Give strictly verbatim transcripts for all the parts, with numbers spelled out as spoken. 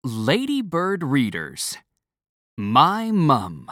Ladybird Readers. My Mum.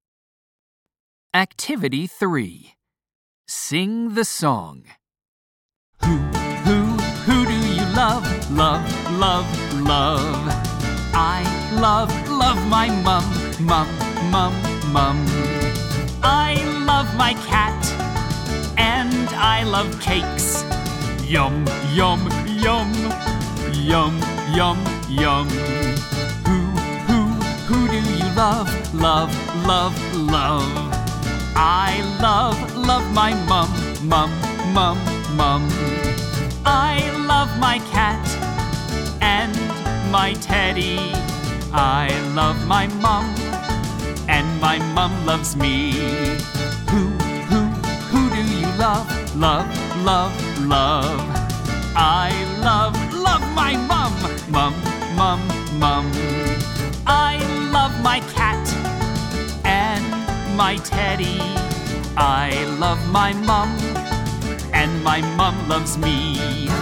Activity three. Sing the song. Who, who, who do you love, love, love, love? I love, love my mum, mum, mum, mum. I love my cat, and I love cakes. Yum, yum, yum, yum, yum, yum. Who, who, who do you love, love, love, love? I love, love my mum, mum, mum, mum. I love my cat and my teddy. I love my mum and my mum loves me. Who, who, who do you love, love, love, love? I love, love my mum, mum, mum, mum. I love my cat and my teddy. I love my mum and my mum loves me.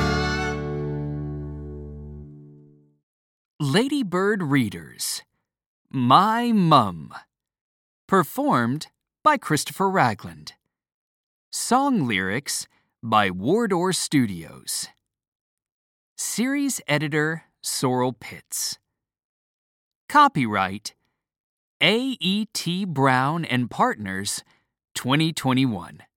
Ladybird Readers. My Mum. Performed by Christopher Ragland. Song lyrics by Wardour Studios. Series editor Sorrel Pitts. Copyright A E T Brown and Partners, twenty twenty-one.